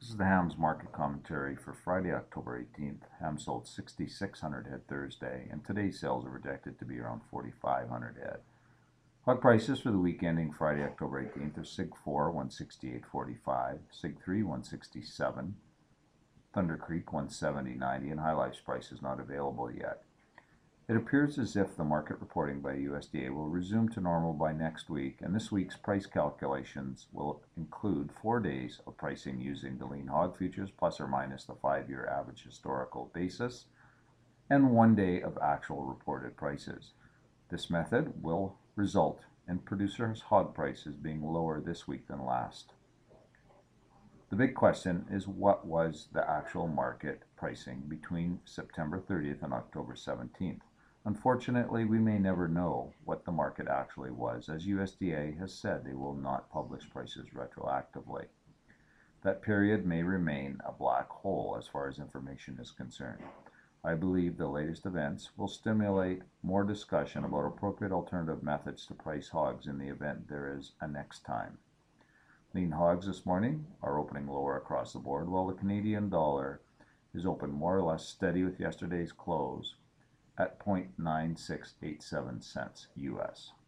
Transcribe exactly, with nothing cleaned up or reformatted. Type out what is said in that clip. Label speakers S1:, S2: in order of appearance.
S1: This is the hams market commentary for Friday, October eighteenth. Ham sold six thousand six hundred head Thursday, and today's sales are projected to be around four thousand five hundred head. Hog prices for the week ending Friday, October eighteenth are Sig four, one sixty-eight forty-five, Sig three, one sixty-seven, Thunder Creek, one seventy ninety, and High Life's price is not available yet. It appears as if the market reporting by U S D A will resume to normal by next week, and this week's price calculations will include four days of pricing using the lean hog futures plus or minus the five-year average historical basis, and one day of actual reported prices. This method will result in producers' hog prices being lower this week than last. The big question is, what was the actual market pricing between September thirtieth and October seventeenth? Unfortunately, we may never know what the market actually was, as U S D A has said they will not publish prices retroactively. That period may remain a black hole as far as information is concerned. I believe the latest events will stimulate more discussion about appropriate alternative methods to price hogs in the event there is a next time. Lean hogs this morning are opening lower across the board, while the Canadian dollar is open more or less steady with yesterday's close at zero point nine six eight seven cents U S.